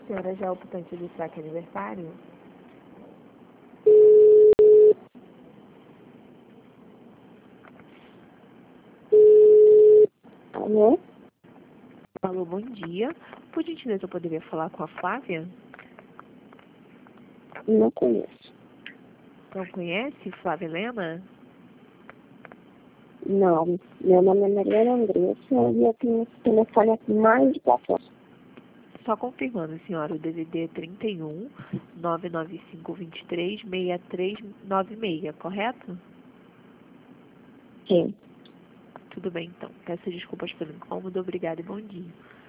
senhora já optou em registrar aqui aniversário? Alô? Alô, bom dia. Por gentileza, eu poderia falar com a Flávia? Não conheço. Não conhece Flávia Helena? Não. Meu nome é Mariana Andressa e eu tenho esse telefone aqui mais de 4 anos. Só confirmando, senhora, o DDD é 31 995 23 6396, correto? Sim. Tudo bem, então. Peço desculpas pelo incômodo. Obrigada e bom dia.